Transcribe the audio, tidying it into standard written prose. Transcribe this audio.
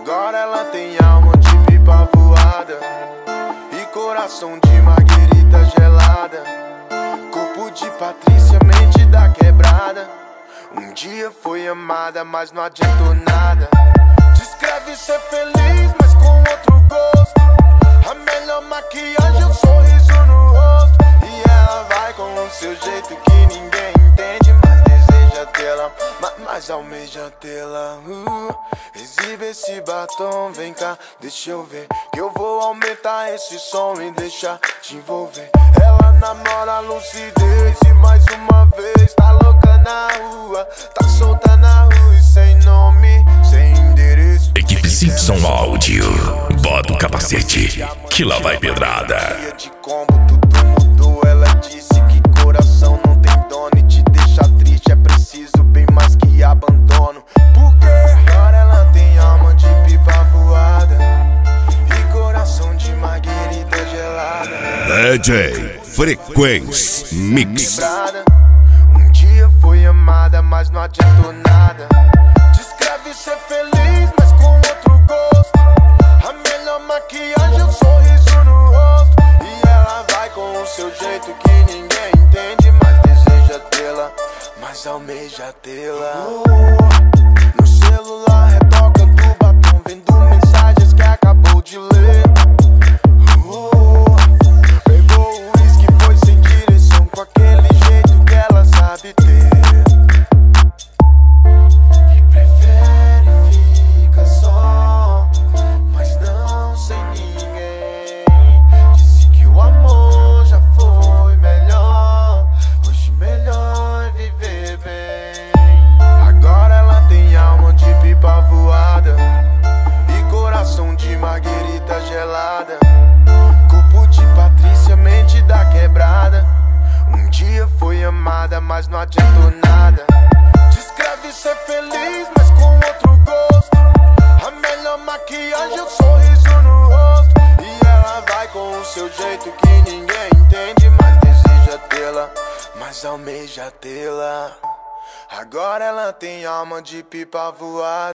Agora ela tem alma de pipa voada e coração de marguerita gelada. Corpo de Patrícia, mente da quebrada. Um dia foi amada, mas não adiantou nada. Descreve ser feliz, mas com outro gosto. A melhor maquiagem é um sorriso no rosto. E ela vai com o seu jeito que ninguém entende, mas deseja tê-la, mas almeja tê-la. Exibe esse batom, vem cá, deixa eu ver, que eu vou aumentar esse som e deixar te envolver. Ela namora a lucidez e mais uma vez tá louca na rua, tá solta na rua e sem nome, sem endereço. Equipe Simpson Áudio, bota o capacete, que lá vai pedrada. De combo, tudo mudou, ela disse que coração não tem dono e te deixa triste, é preciso bem mais que abandono. Porque agora ela tem alma de pipa voada e coração de marguerita gelada. DJ Frequência Mix. Um dia foi amada, mas não adiantou nada. Descreve ser feliz, mas com outro gosto. A melhor maquiagem é um sorriso no rosto. E ela vai com o seu jeito que ninguém entende, mas deseja tê-la, mas almeja tê-la. No celular retocando o batom, vendo mensagens que acabou de ler. Pegou o uísque, foi sem direção, com aquele jeito que ela sabe ter. E prefere ficar só, mas não sem ninguém. Disse que o amor já foi melhor, hoje melhor é viver bem. Agora ela tem alma de pipa voada e coração de marguerita gelada. Corpo de Patrícia, mente da quebrada. Um dia foi amada, mas não adiantou nada. Descreve ser feliz, mas com outro gosto. A melhor maquiagem é um sorriso no rosto. E ela vai com o seu jeito que ninguém entende, mas deseja tê-la, mas almeja tê-la. Agora ela tem alma de pipa voada.